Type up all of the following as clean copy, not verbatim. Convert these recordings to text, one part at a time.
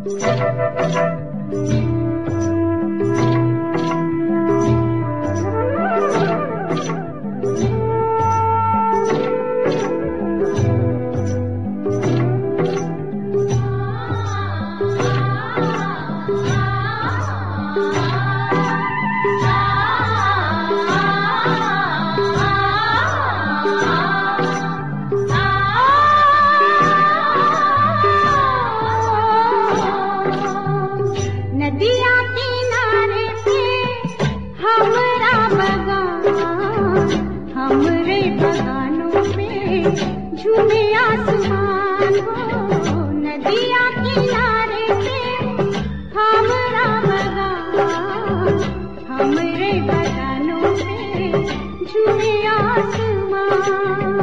झूमे आसमान हो, नदिया किनारे पे हमरा बगान, हमरे बगानों पे झूमे आसमान।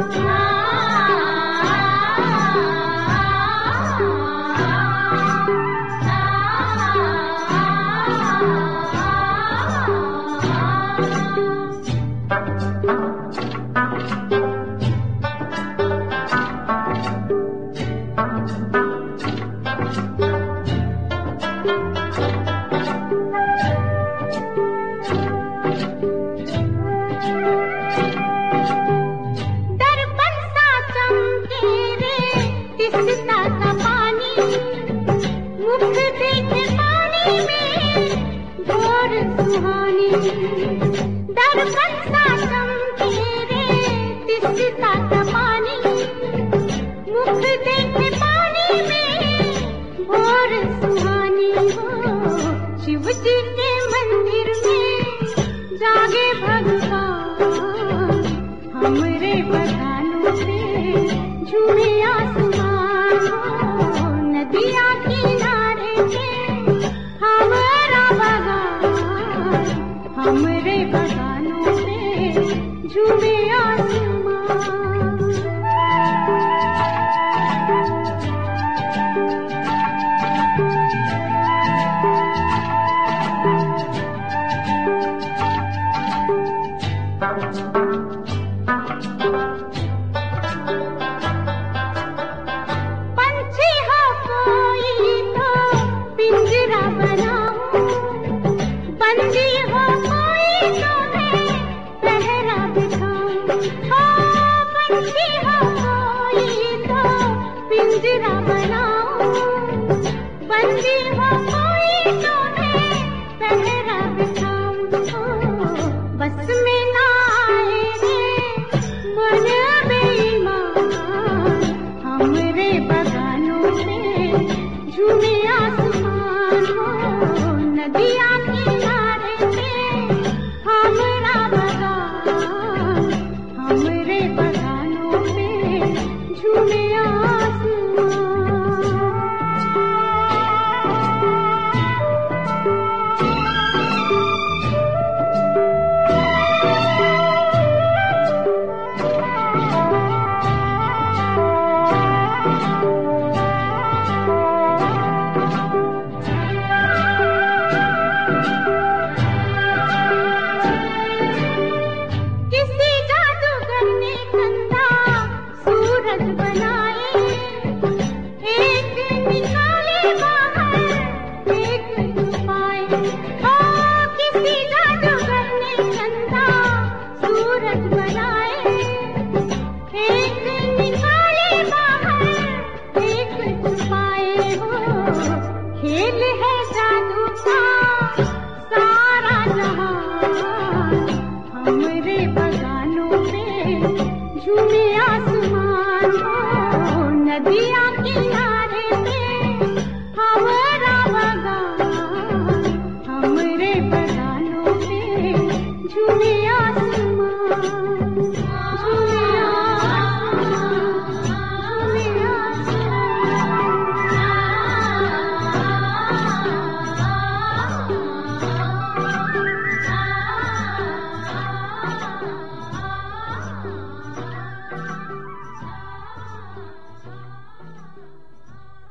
शिव जी के मंदिर में जागे भगवान, हमरे बगानों पे झूमे आसमान हो, नदिया किनारे पे हमारा बगान, हमरे बगानों पे झूमे आसमान। पंछी हो कोई तो पिंजरा बनाऊं, बंदी हो कोई तो मैं पहरा बिठाऊं। पंछी हो कोई तो पिंजरा बनाऊं, बंदी हो कोई तो मैं पहरा बिठाऊं। बस में ना आए रे मन बेईमान, हमरे बगानों पे झूमे आसमान हो, नदिया किनारे पे हमारा बगान, हमरे बगानों पे झूमे आसमान। खेल है जादू का सारा जहां, हमरे बगानों पे झूमे आसमान हो, नदिया किनारे पे हमारा बगान, हमरे बगानों पे झूमे